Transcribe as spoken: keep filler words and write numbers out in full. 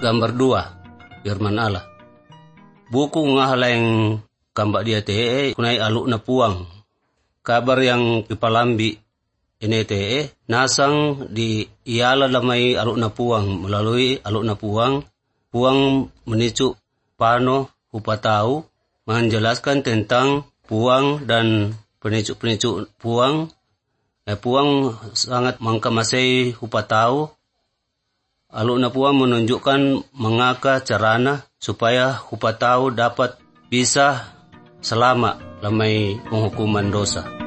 gambar dua, firman Allah. Buku ngahaleng kambak dia te kunai aluk na puang. Kabar yang ipalambi ini te nasang di iala lamai aluk na puang. Melalui aluk na puang, puang menicu pano hupatau menjelaskan tentang puang dan penicu-penicu puang. Eh, puang sangat mengkamasai hupatau. Aluk na puang menunjukkan mengaka carana supaya hupatau dapat bisa selama lamai penghukuman dosa.